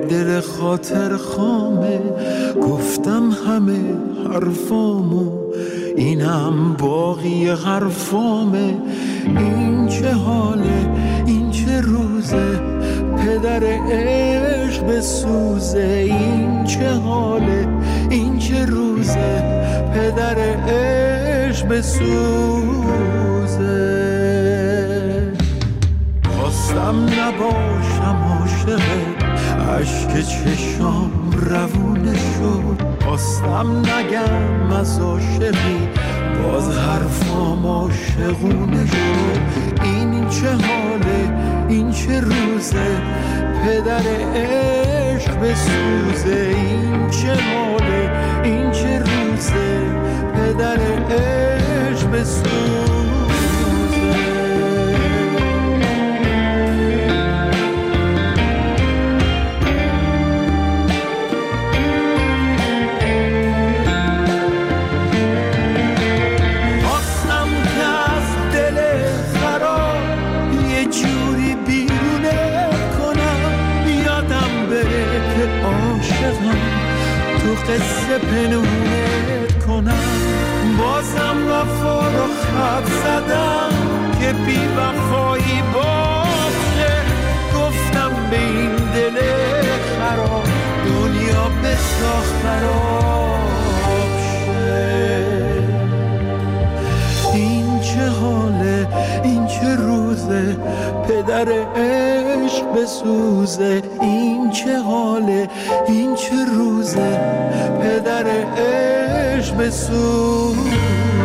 دل خاطر خامه، گفتم همه حرفامو، اینم باقی حرفامه. این چه حاله، این چه روزه، پدر عشق بسوزه. این چه حاله، این چه روزه، پدر عشق بسوزه. خواستم نباشم عاشقت، عشق چشام روونه شد. خواستم نگم از عاشقی، باز حرفام عاشقونه شد. این چه حاله، این چه روزه، پدر عشق بسوزه. این چه حاله، این چه روزه، پدر عشق بسوزه. قصه پنهونت کنم، بازم وفا رو خط زدم که بی وفایی باشه. گفتم به این دل خراب دنیا بساخ خراب شه. این چه حاله، این چه روزه، پدر عشق بسوزه. این چه حاله، این چه روزه، پدر عشق بسوزه.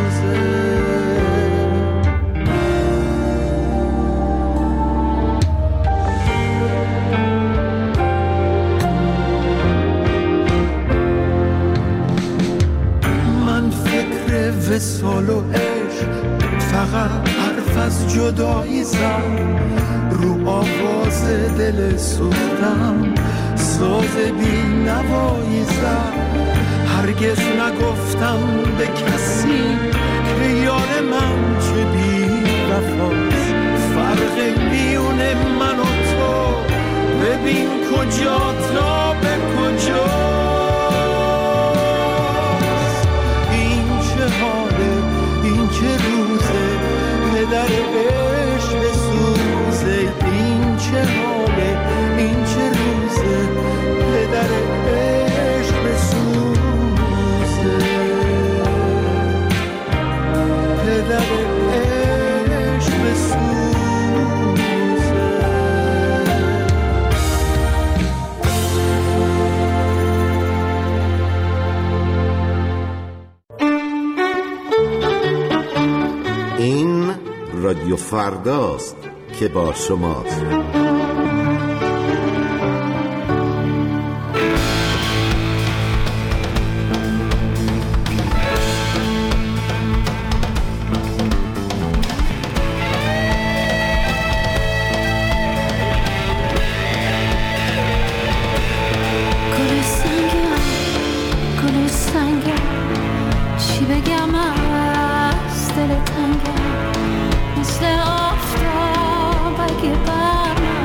من فکر وصال و عشق فقط حرف از جدایی زد، رو آواز دل سوختم ساز بی نوایی زد. هرگز نگفتم به کسی که یار من چه بی وفاست. فرق میون من و تو ببین کجا تا به کجاست. این چه حاله، این چه روزه، پدر عشق بسوزه. این چه حاله، این چه روزه، پدر عشق بسوزه. پدر عشق بسوزه. این رادیو فرداست که با شماست. مثل آفتاب اگه برم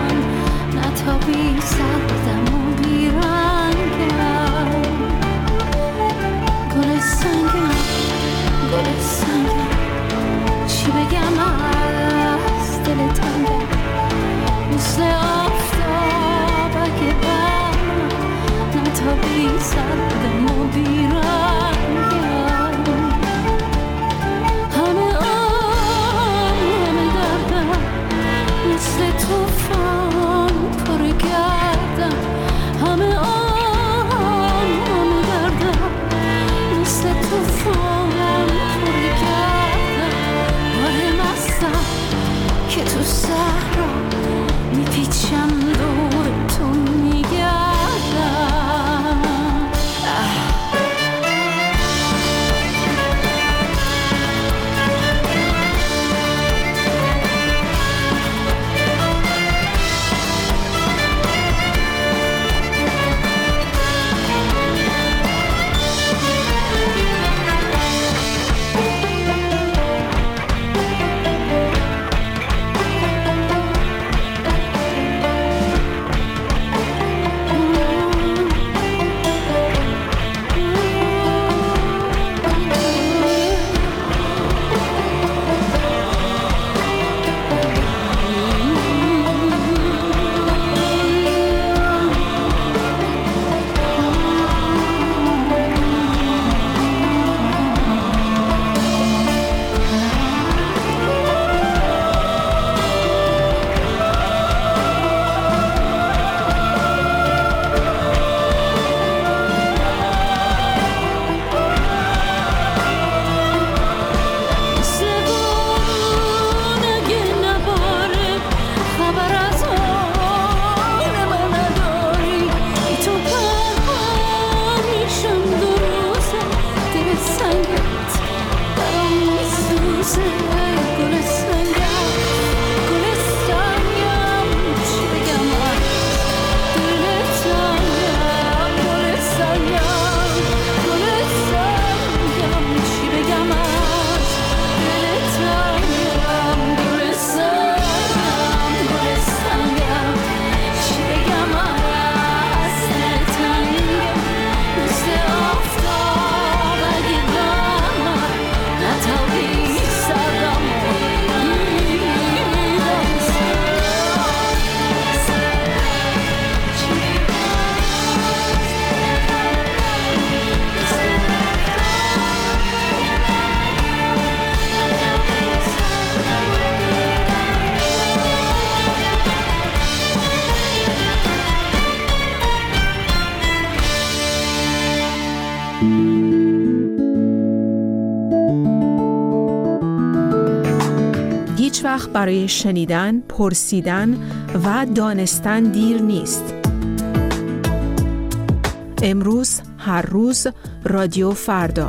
وقت برای شنیدن، پرسیدن و دانستن دیر نیست. امروز، هر روز، رادیو فردا.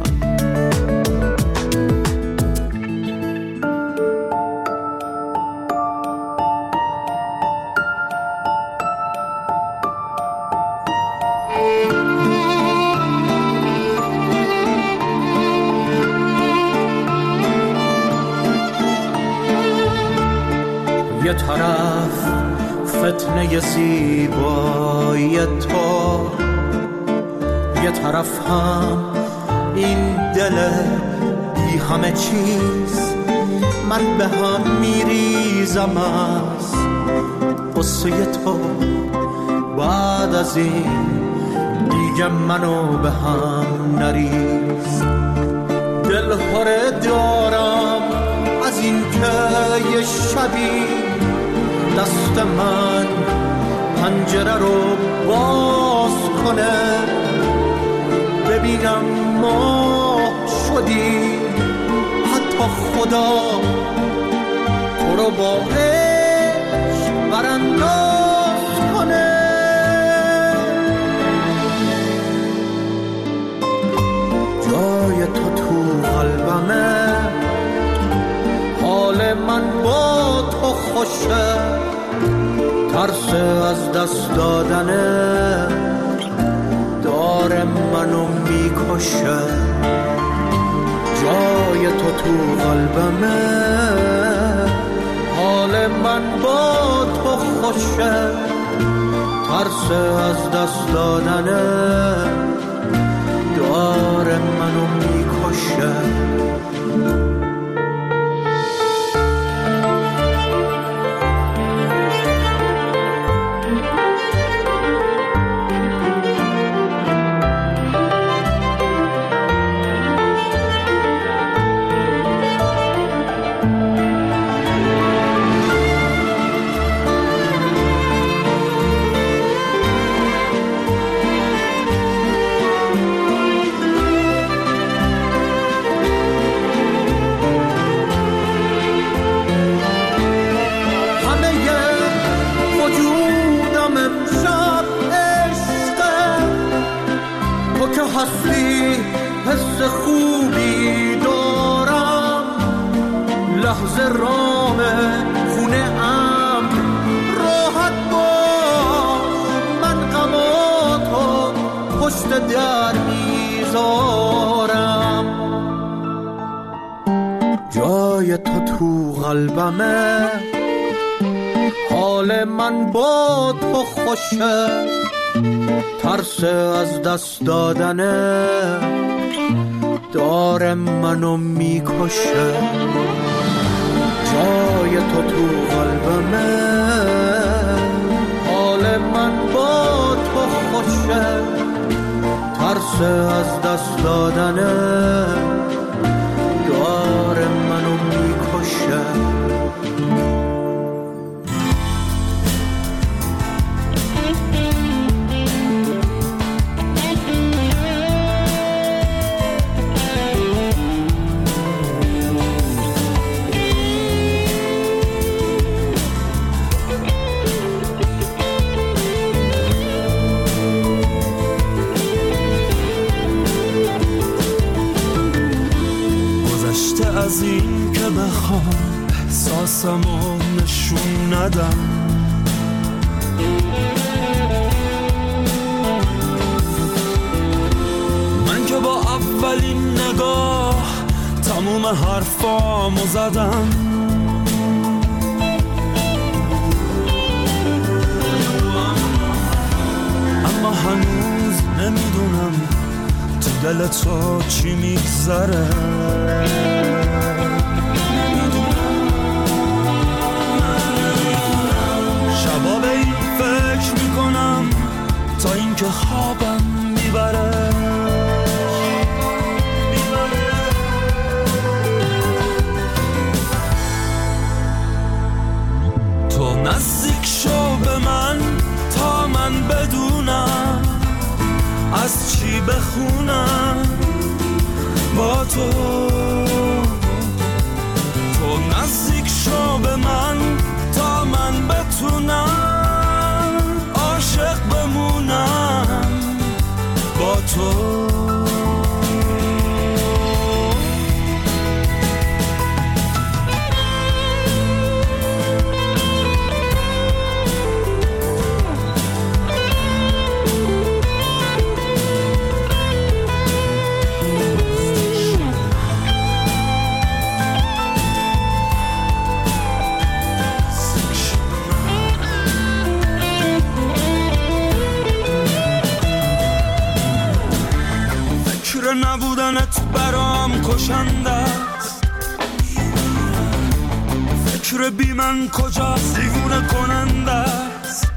یه طرف فتنه زیبایی تو، یه طرف هم این دل بی همه چیز. من به هم میریزم از قصه تو، بعد از این دیگه منو به هم نریز. دل هره دارم از این که یه شبی دست من پنجره رو باز کنه، ببینم ما شدی، حتی خدا تو رو با عشق برانداز کنه. جای تو قلبمه، حال من با تو خوشه، ترس از دست دادنه داره منو میکشه. جای تو قلبمه، حال من با تو خوشه، ترس از دست دادنه داره منو میکشه. هستی حس خوبی دارم، لحظه رام خونه ام راحت باش، من غماتو پشت در میذارم. جای تو قلبمه، حال من با تو خوشه، ترس از دست دادنه داره منو میکشه. جای تو قلبمه، حال من با تو خوشه، ترس از دست دادنه داره منو میکشه. از این که بخوام احساسمو نشون ندم، من که با اولین نگاه تموم حرفامو زدم. اما هنوز نمیدونم تو دل تو چی میگذره. شبا به این فکر میکنم تا اینکه خوابم میبره. تو نزدیک شو به من تا من بدونم از چی بخونم با تو. تو نزدیک شو به من تو. نبودنت برام کشنده است، فکر بی من کجاست دیوونه کننده است،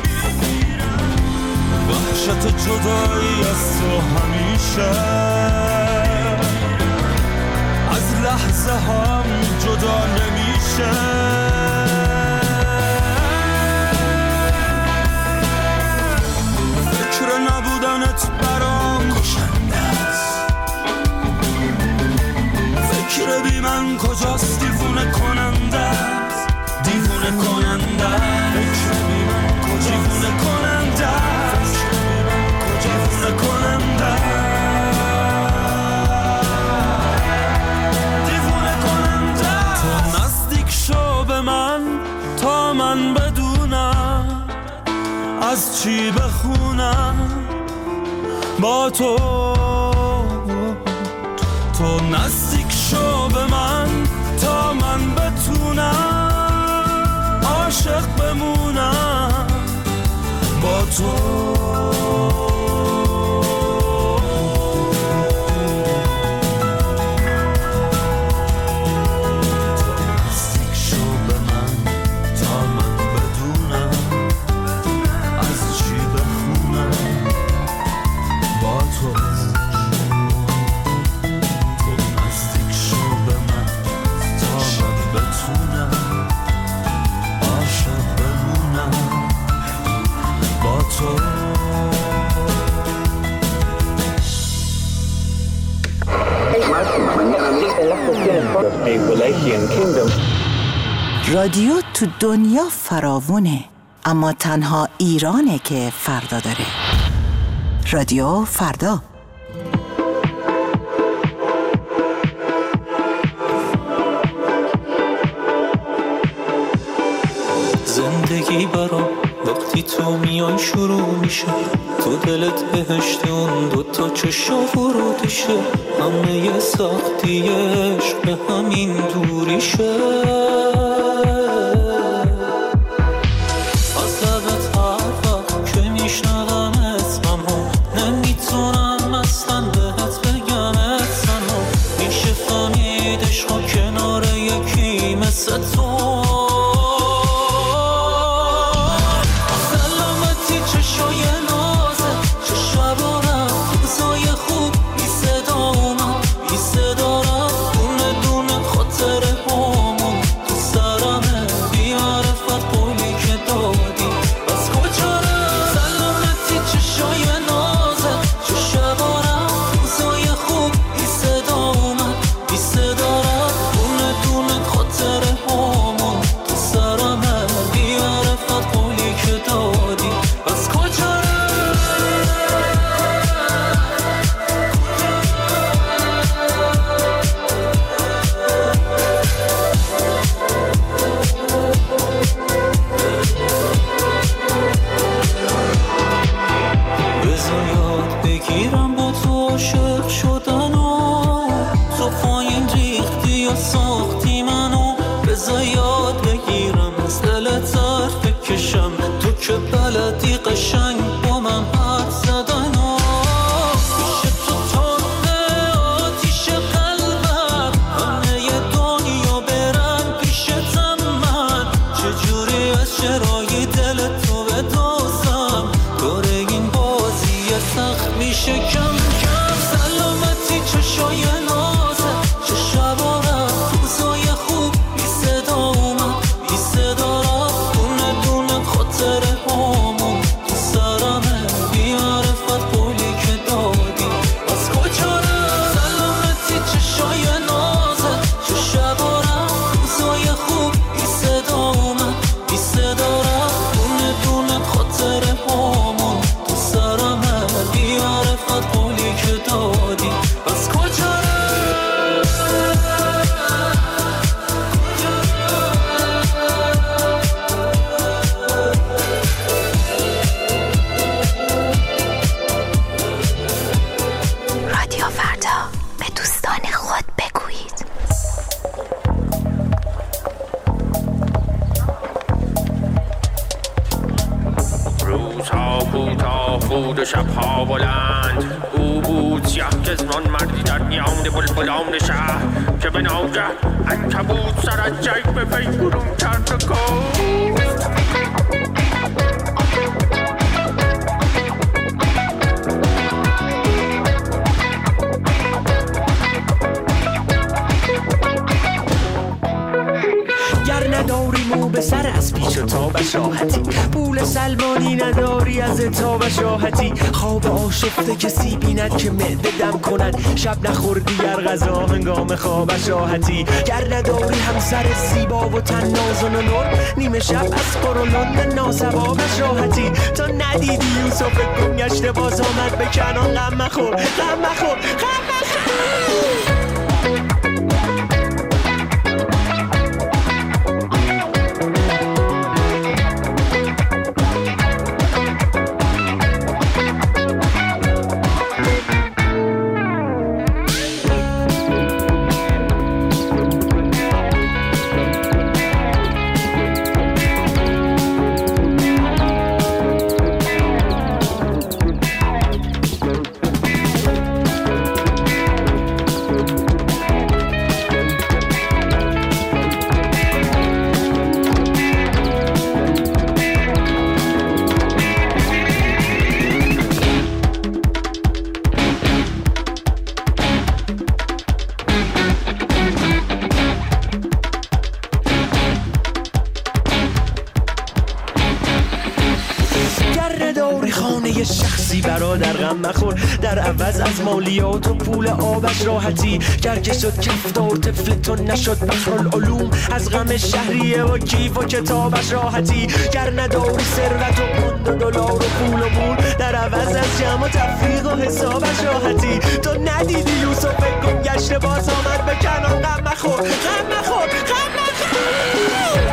وحشت جدایی از تو همیشه از لحظه هم جدا نمیشه. فکر نبودنت برام کشنده است، فکر بی من کجاست دیوونه کننده است، دیوونه کننده است، فکر بی من کجاست دیوونه کننده است، دیوونه کننده است، دیوونه کننده است. تو نزدیک شو به من تا من بدونم از چی بخونم با تو. تو نزدیک شو به من تا من بتونم عاشق بمونم با تو. رادیو تو دنیا فراوونه، اما تنها ایرانه که فردا داره. رادیو فردا. زندگی برام وقتی تو میای شروع میشه، تو دلت بهشت اون دوتا چشا ورودشه، همه سختی عشق به همین دوریشه. از لبت هر وقت که میشنوم اسممو نمیتونم اصلا بهت بگم اسممو، میشه فهمید عشقا کنار یکی مثل تو. خاطر پا بلند او بود سیاه کزمان مردی در میان بلبلان شهر که به ناگه عنکبوت سر از جیب به وی برون کرد و گفت نداری مو به سر از پیش و تابش راحتی، پول سلمانی نداری از تابش راحتی، خواب آشفته کسی بیند که معده دم کند، شب نخوردی گر غذا هنگام خوابش راحتی، گر نداری همسر زیبا و تن نازن و نور، نیمه شب از قرولند ناسبابش راحتی، تا ندیدی یوسف گم گشته باز آمد به کنان، غم مخور غم مخور غم مخور. در عوض از مالیات و پول آبش راحتی، گر که شد کفتار طفلتون نشد بحرالعلوم، از غم شهریه و کیف و کتابش راحتی، گر نداری ثروت و پوند و دلار و پول و مول، در عوض از جمع و تفریق و حسابش راحتی، تو ندیدی یوسف گم گشته باز آمد به کنان، غم مخور غم مخور غم مخور.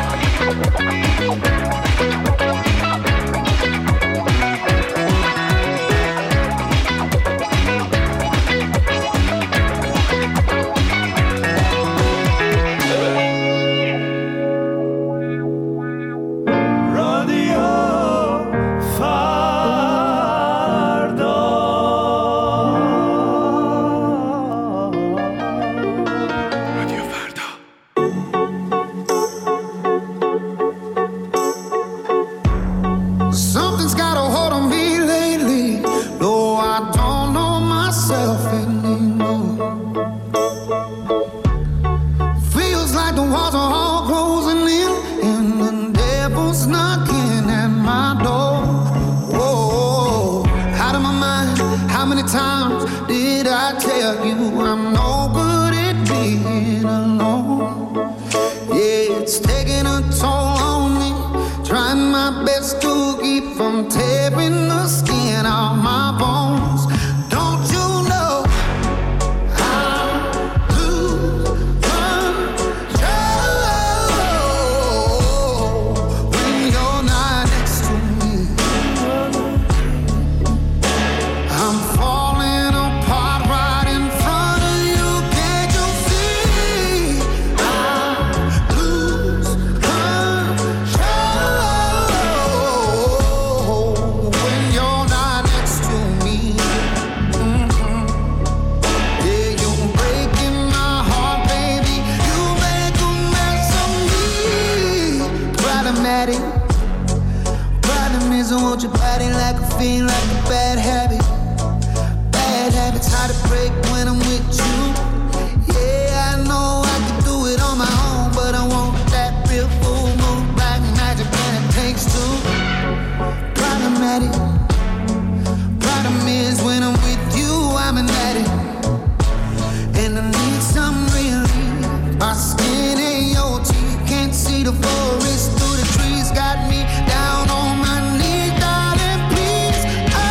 Forest through the trees got me down on my knees, darling, please.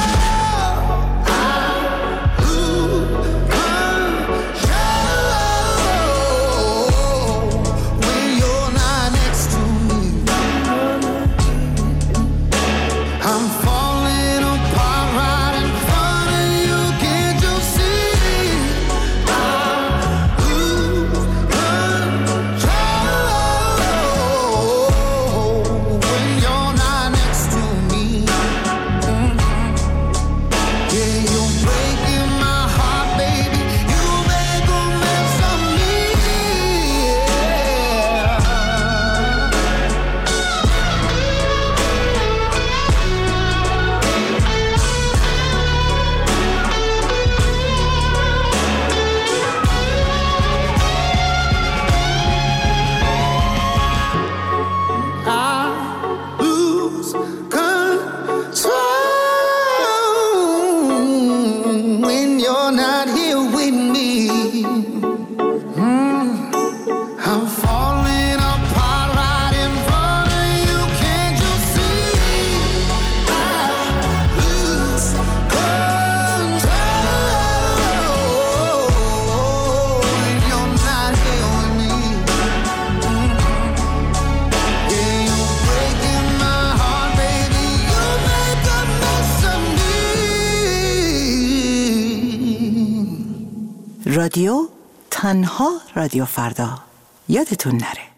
رادیو تنها رادیو فردا یادتون نره.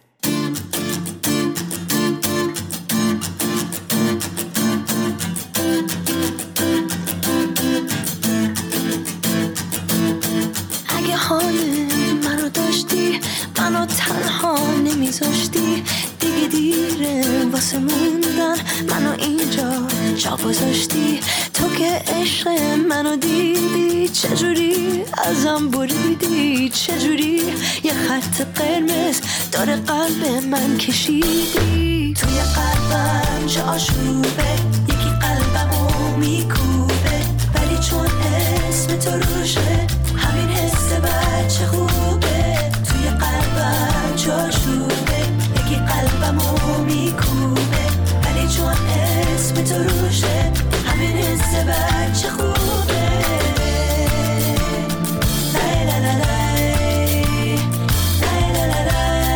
اگه حال منو داشتی، منو تنها نمیذاشتی، دیگه دیره واسه موندن، منو اینجا جا گذاشتی. تو که عشق منو دیدی، چجوری ازم بریدی، چجوری یه خط قرمز داره قلب من کشیدی. توی قلبم جاشوبه، یکی قلبمو میکوبه، ولی چون اسم تو روشه همین حس بچه خوبه. توی قلبم جاشوبه، یکی قلبمو میکوبه، ولی چون اسم تو روشه همین حس بچه خوبه. لای لای لای لای لای لای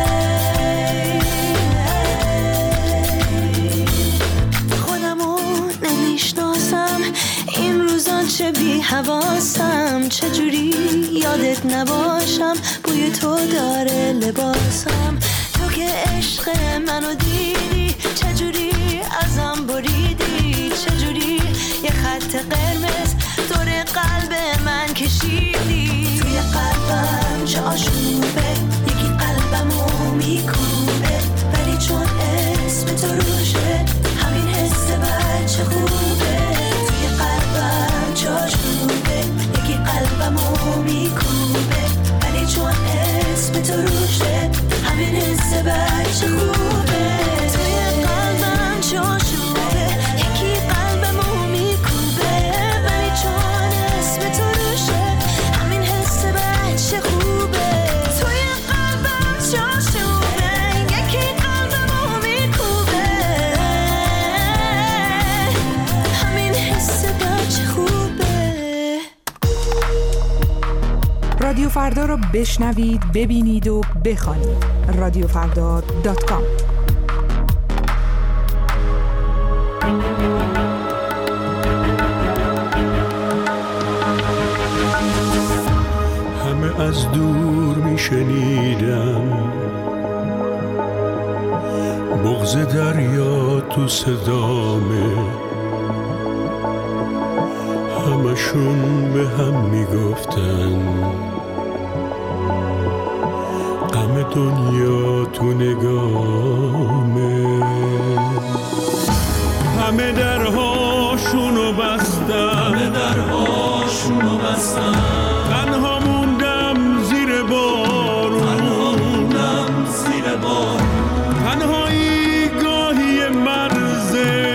لای. خودمو نمیشناسم این روزا، چه بی حواسم، چجوری یادت نباشم، بوی تو داره لباسم. تو که عشق منو دیدی، چجوری ازم بریدی، چجوری یه خط قرمز دور قلب من کشیدی. توی قلبم جاشوبه، یکی قلبمو میکوبه، ولی چون اسم تو روشه همین حس بچه خوبه. توی قلبم جاشوبه، یکی قلبمو میکوبه، ولی چون اسم تو روشه همین حس بچه خوبه. توی قلبم جاشوبه، یکی قلبمو میکوبه، ولی چون اسم تو روشه همین حس بچه خوبه. توی قلبم جاشوبه، یکی قلبمو میکوبه، همین حس بچه خوبه. رادیو فردا رو بشنوید، ببینید و بخوانید. radiofrda.com. همه از دور میشنیدم بغض دریا تو صدامه، همشون به هم میگفتن غم دنیا تو نگامه. همه درهاشونو بستن، تنها موندم زیر بارون، تنهایی گاهی مرزه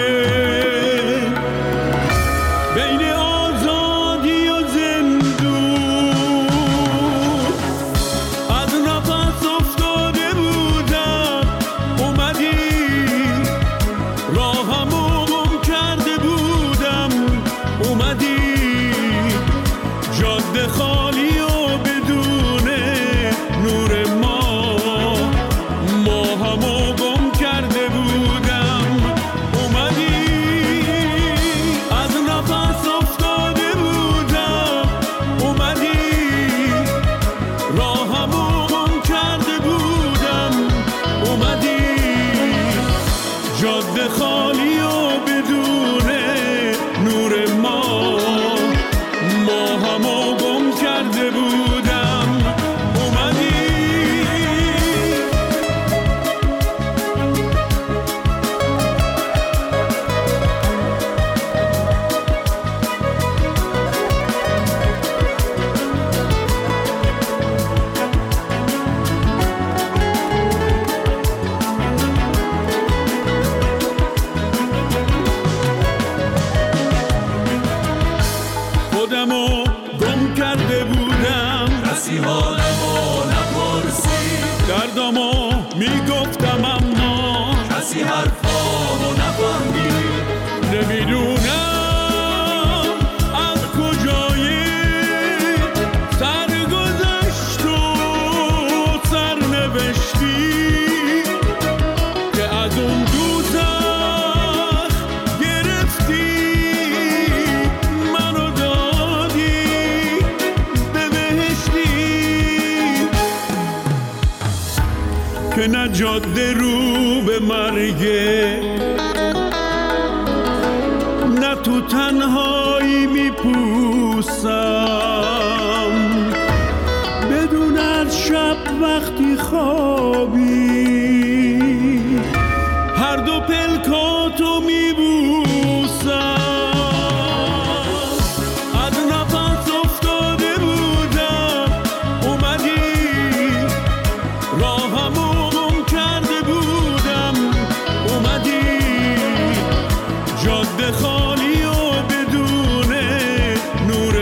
بین آزادی و زندون. از نفس افتاده بودم اومدی، راهمو گم کرده بودم اومدی. جاده خالی و بدون نور ما همو گم کرده بودم اومدی. از نفس افتاده بودم اومدی، راهمو گم کرده بودم اومدی. جاده خالی و بدون نور ما همو گم کرده بودم اومدی. خودمو گم کرده بودم، کسی حالمو نپرسید، دردمو میگفتم اما کسی حرفامو نفهمید. نمیدونم از کجای سرگذشت و سرنوشتی که از اون دوزخ گرفتی منو دادی به بهشتی. که نه جاده رو به مرگه، نه تو تنهایی میپوسم بدون از شب وقتی خوابی هر دو پلکاتو میبوسم. از نفس افتاده بودم اومدی، راهمو گم کرده بودم اومدی، جاده خالی و بدون نور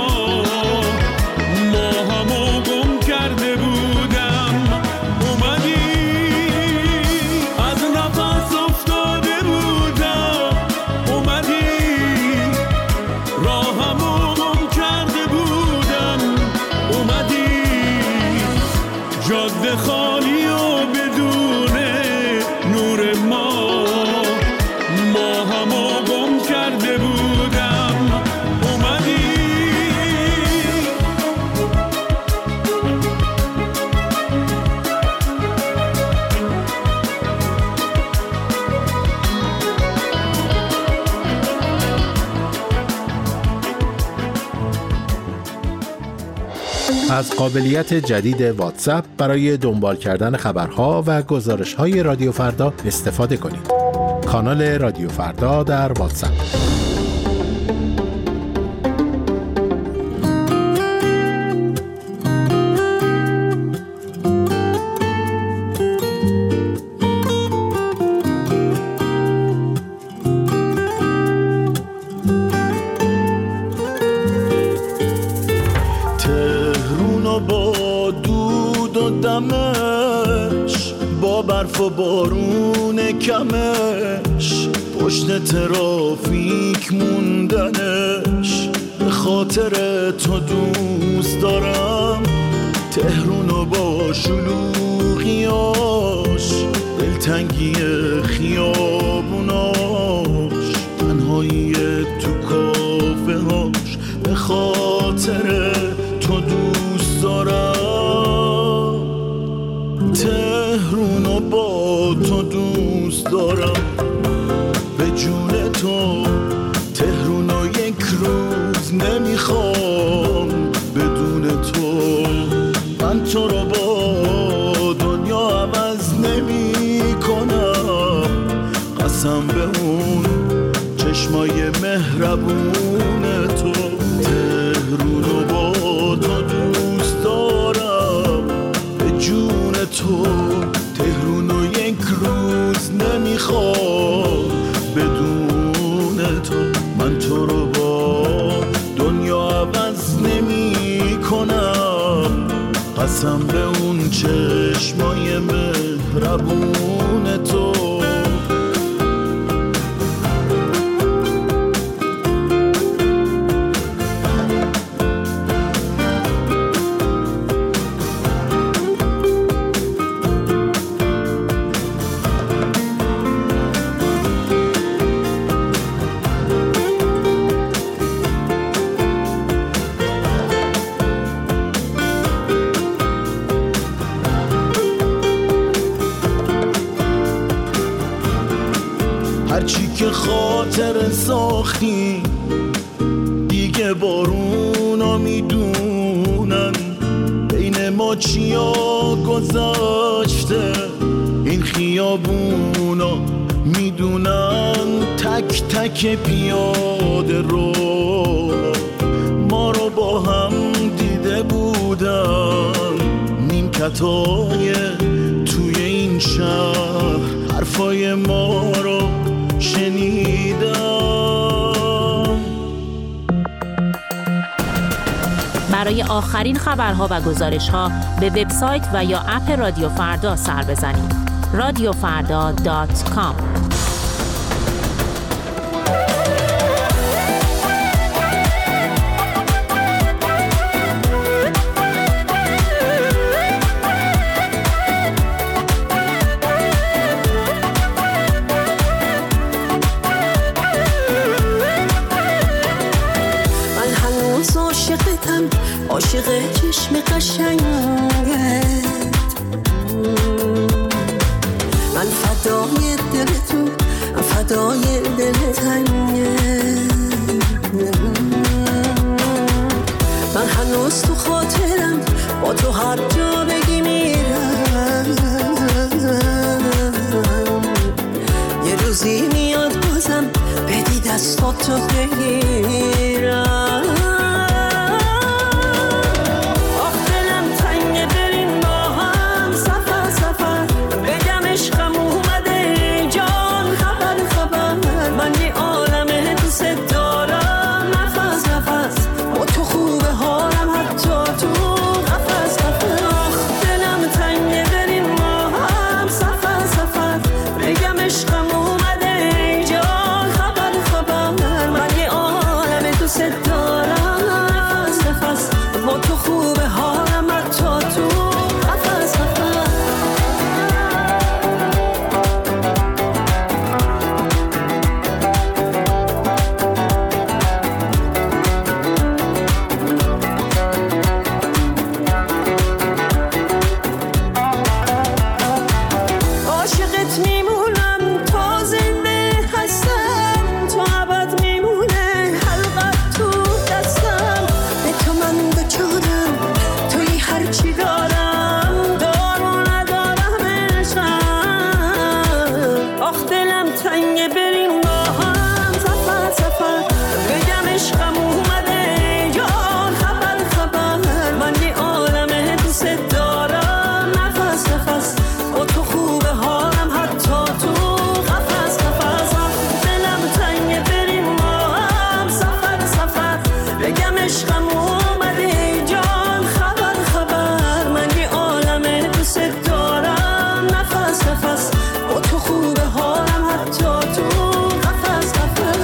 ماهمو گم کرده بودم اومدی. از نفس افتاده بودم اومدی، راهمو گم کرده بودم اومدی، جاده خالی و بدون نور ماهمو گم کرده بودم اومدی. از قابلیت جدید واتساپ برای دنبال کردن خبرها و گزارش‌های رادیو فردا استفاده کنید. کانال رادیو فردا در واتساپ. با دود و دمش، با برف و بارون کمش، پشت ترافیک موندنش، به خاطر تو دوست دارم تهرونو با شلوغیاش، دلتنگی خیابوناش، تنهایی تو کافه هاش، به خاطر تو دوست دارم تهرونو با تو دوست دارم، به جون تو تهرونو یک روز نمیخوام بدون تو، من تو رو با دنیا عوض نمی کنم، قسم به اون چشمای مهربون تو، تهرونو با تو دوست دارم، به جون تو تهرونو یک روز نمیخوام بدون تو، من تو رو با دنیا عوض نمی کنم، قسم به اون چشمای مهربون تو. هرچی که خاطر ساختی دیگه بارونا میدونن، بین ما چیا گذاشته این خیابونا میدونن، تک تک پیاده رو ما رو با هم دیده بودن، نیمکتای توی این شهر حرفای ما رو شنیدم. برای آخرین خبرها و گزارش‌ها به وبسایت و یا اپ رادیو فردا سر بزنید. radiofarda.com. عاشق چشم قشنگت، من فدای دل تو، فدای دل تنگه. من هنوز تو خاطرم، با تو هر جا بگی میرم. یه روزی میاد بازم بدی دستاتو بگیرم. آخ دلم تنگه بریم با هم سفر سفر، بگم عشقم اومده جان خبر خبر. من یه عالمه دوست دارم نفس نفس، با تو خوبه حالم حتی تو قفس قفس. آخ دلم تنگه بریم با هم سفر سفر، بگم عشقم اومده جان خبر خبر. من یه عالمه دوست دارم نفس نفس، با تو خوبه حالم حتی تو قفس قفس. عاشقت میمونم تا زنده هستم، تو ابد میمونه حلقت تو دستم. به تو من دچارم، توی هرچی دارم، دارو ندارم عشقم. آخ دلم تنگه بریم با هم سفر سفر، بگم عشقم اومده جان خبر خبر. من یه عالمه دوست دارم نفس نفس، با تو خوبه حالم حتی تو قفس قفس. آخ دلم تنگه بریم با هم سفر سفر، بگم عشقم اومده جان خبر خبر. من یه عالمه دوست دارم نفس نفس، با تو خوبه حالم حتی تو قفس قفس.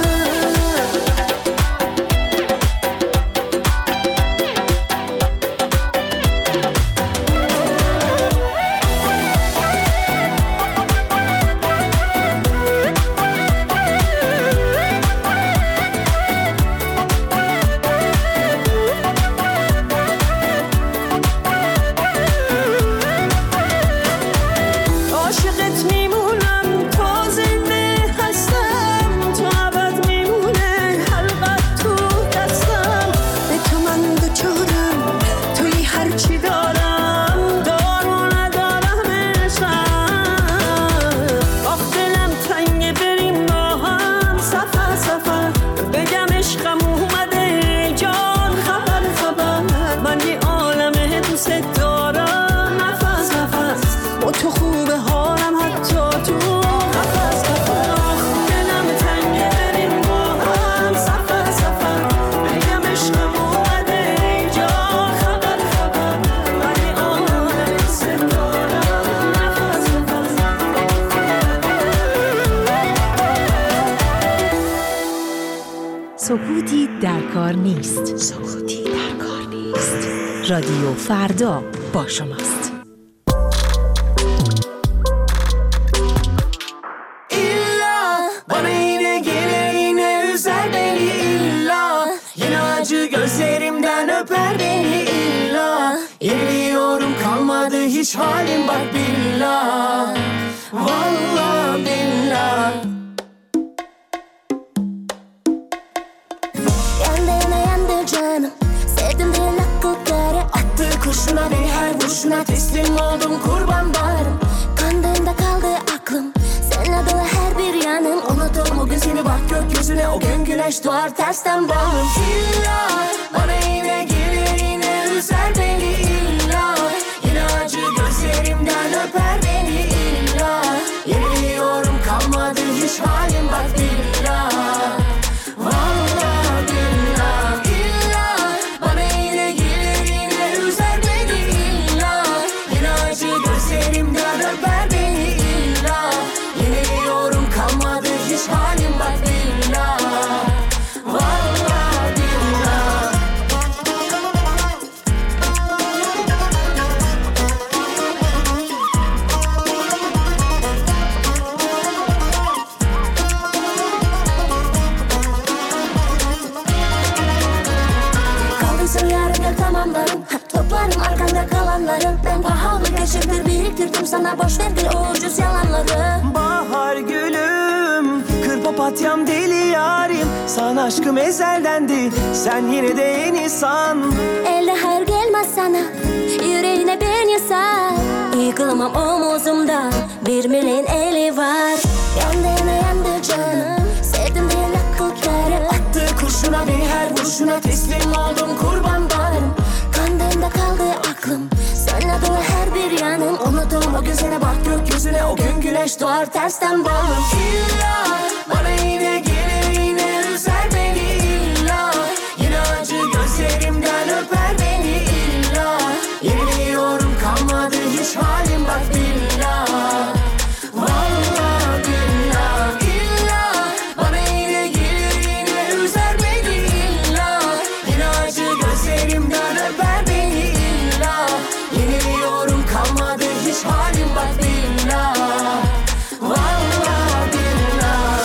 عاشقت میمونم تا زنده هستم، تو ابد میمونه حلقت تو دستم. به تو من دچارم، توی هرچی دارم، دارو ندارم عشقم. آخ دلم تنگه بریم با هم سفر سفر، بگم عشقم اومده جان خبر خبر. من یه عالمه دوست دارم نفس نفس، با تو خوبه حالم حتی تو قفس قفس. آخ دلم تنگه بریم با هم سفر سفر، بگم عشقم اومده جان خبر خبر. من یه عالمه دوست دارم نفس نفس. سکوتی در کار نیست. سکوتی در کار نیست. رادیو فردا با شماست. Bana yine gelir yine üzer beni illa, yine acı gözlerimden öper beni illa. Yeniliyorum kalmadı hiç halim bak billah, vallahi billah. Yandı yandı canım, sevdim bir hakkı kere. Attığı kurşuna beni her vuruşuna teslim oldum kurban bağrım. Kandığında kaldı aklım, seninle dolu her bir yanım. Unuturum o gün seni bak gökyüzüne, o gün güneş doğar tersten bağım. İlla bana yine gelir yine üzer beni illa, yine acı gözlerimden öper beni illa. Yeniliyorum kalmadı hiç halim bak billah, vallahi billah. İlla bana yine gelir yine üzer beni illa, yine acı gözlerimden öper beni illa. Yeniliyorum kalmadı hiç halim bak billah, vallahi billah. Kaldıysa yarın gel tamamlarım, toplarım arkanda kalanları. Ben pahalı Birleşiktir biriktirdim sana boş ver gül o ucuz yalanları. Bahar gülüm, kır papatyam deli yarim. Sana aşkım ezeldendi, sen yine de yeni san. Elde hayır gelmez sana, yüreğine ben yasar. Yıkılmam omuzumda, bir milyon eli var. Yandığına yandı canım, sevdim diye yakutları. Attı kurşuna beni her vuruşuna teslim oldum kurban varım. Kandığında kaldı aklım, senle dolu her bir yanım. Unuttum o gözüne bak gökyüzüne, o gün güneş doğar tersten bağım. İlla bana yine gelir yine üzer beni illa. Yine acı gözlerimden öper beni illa. Yeniliyorum kalmadı hiç halim bak billah. Vallahi billah illa. Bana yine gelir yine üzer beni illa. Yine acı gözlerimden öper beni illa. Yeniliyorum kalmadı hiç halim bak billah. Vallahi billah.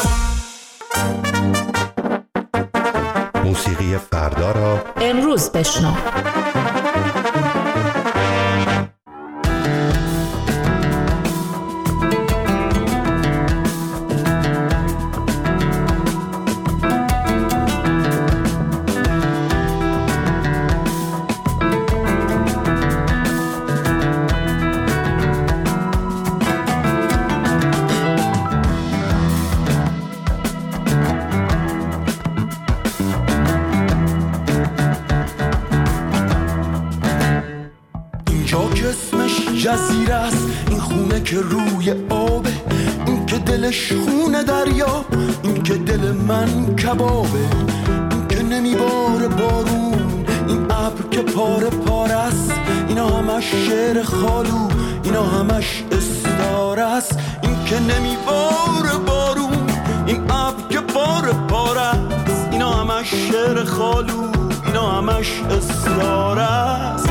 موسیقی فردا را امروز بشنو. جزیره است این خونه که روی آبه، این که دلش خونه دریا، این که دل من کبابه، این که نمیباره بارون، این ابر که پاره پاره است. اینا همش شعر خالو، اینا همش استاره است. این که نمیباره بارون، این ابر که پاره پاره است. اینا همش شعر خالو، اینا همش استاره است.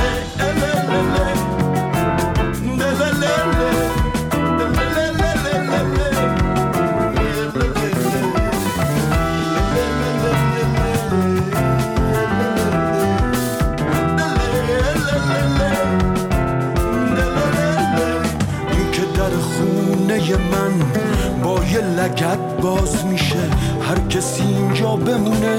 من با یه لگد باز میشه، هر کسی اینجا بمونه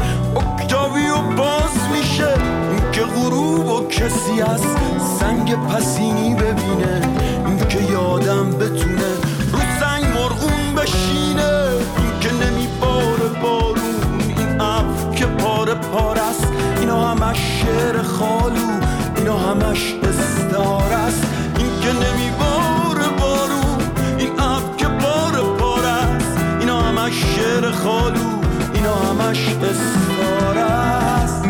اکتاویو باز میشه. این که غروب و کسی از سنگ پسینی ببینه، این که یادم بتونه رو سنگ مرغون بشینه. این که نمیباره بارون، این ابر که پاره پاره است. اینا همش شعر خالو، اینا همش استعاره است. این که نمیباره بارون، این ابر که پاره پاره است. اینا همش شعر خالو، اینا همش استعاره است.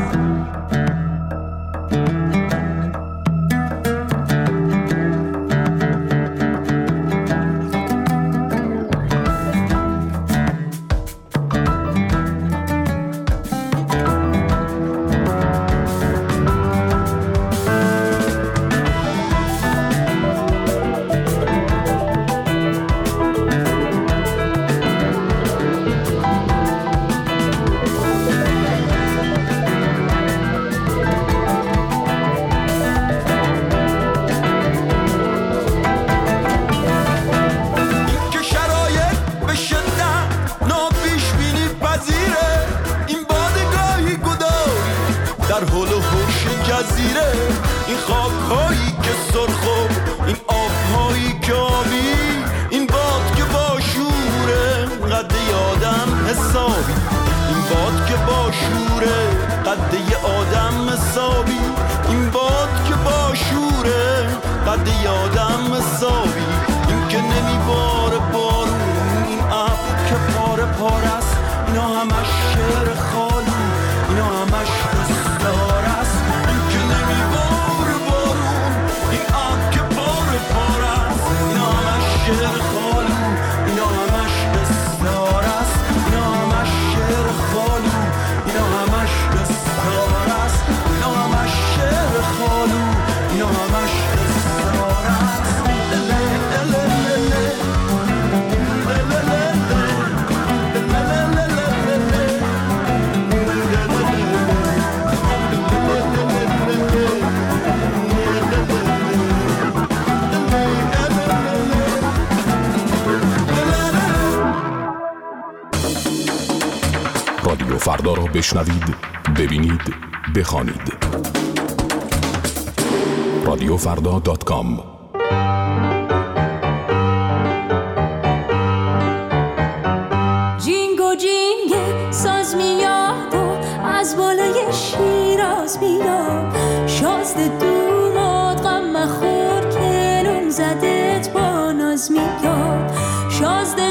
که فردا را بشنوید، ببینید، بخوانید. رادیوفردا.com. جینگو جینگ ساز میاد و از بالای شیراز میاد، شازده دوماد غم مخور که نون زدت با ناز میاد. شازده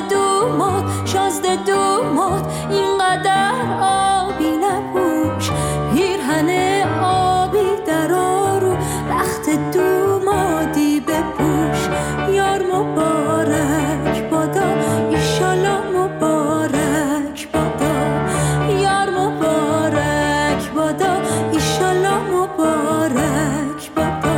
دوماد اینقدر آبی نپوش، پیرهن آبی در آرو رخت دومادی بپوش. یار مبارک بادا ایشالا مبارک بادا، یار مبارک بادا ایشالا مبارک بادا.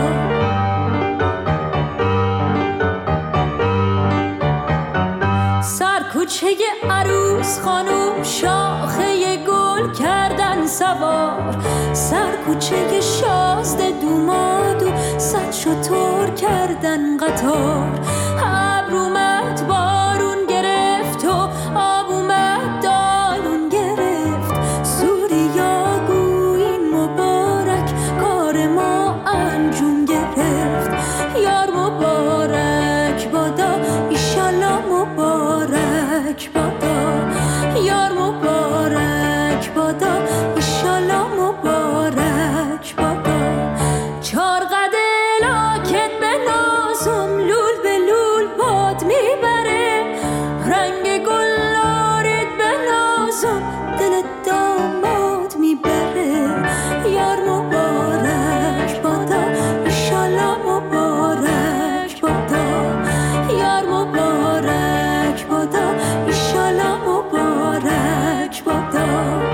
سر کوچه عروس خانوم شاخه گل کردن سوار، سر کوچه شازده دومادو صد شتر کردن قطار. ابر اومد بارون گرفت و آب اومد دالون گرفت، سوریا گویی مبارک کار ما انجام گرفت. یار مبارک بادا ایشالا مبارک بادا، یار مبارک بادا ایشالا مبارک بادا. چار قده لاکت به نازم لول به لول باد میبره، رنگ گلارت به نازم دل داماد میبره. یار مبارک بادا ایشالا مبارک بادا، یار مبارک بادا ایشالا مبارک بادا.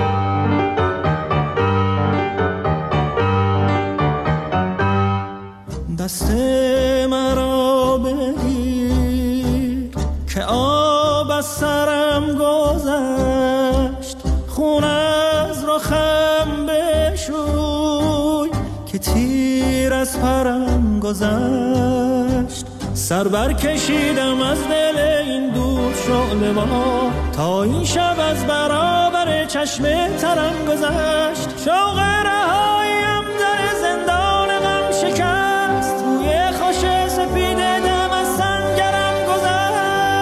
دست مرا بگیر که آب از سرم گذشت، خون از رخم بشوی که تیر از پرم گذشت. سر برکشیدم از دل این دور شعله ما، تا این شب از برابر چشم ترم گذشت. شوق رهاییم در زندان غم شکست، روی خوش سپید دم از سنگرم گذشت.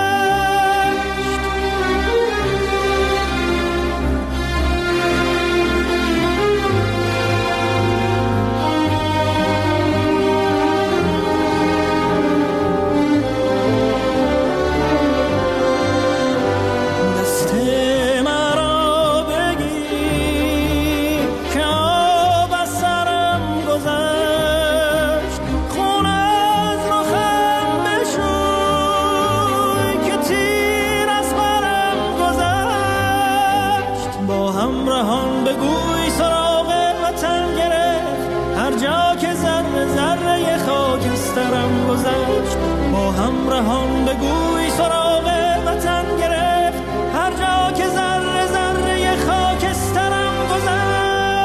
دست مرا بگیر که آب از سرم گذشت، خون از رخم بشوی که تیر از برم گذشت. با همراهان بگوی سراغ وطن گرفت، هر جا که ذره ذره خاکسترم گذشت. با همراهان بگوی سراغ وطن گرفت، هر جا که ذره ذره خاکسترم گذشت.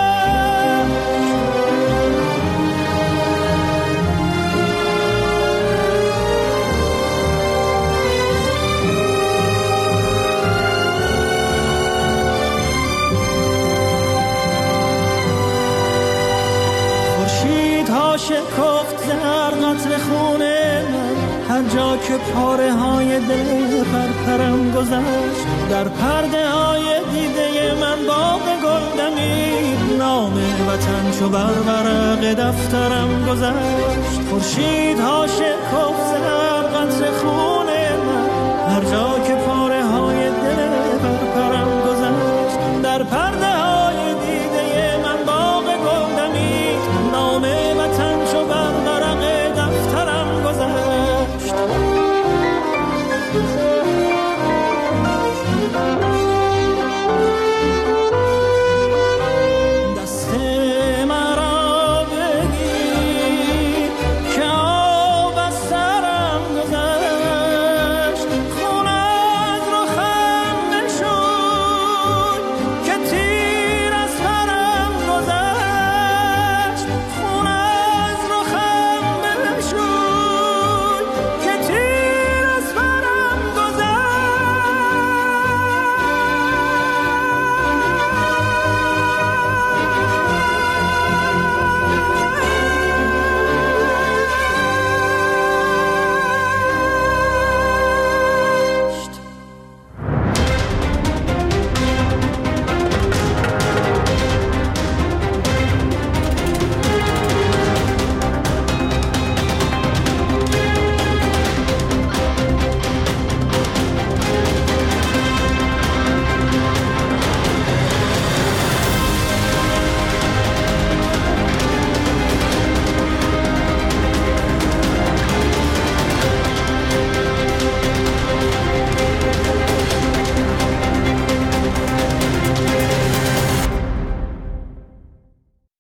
خورشیدها شکفت در قطر خون من، هر جا که پاره های دل پرپرم گذشت. در پرده های دیده من باغ گل دمید، نام وطن چو بر ورق دفترم گذشت. خورشیدها شکفت در قطر خون من، هر جا که پاره های دل پرپرم گذشت. در پرده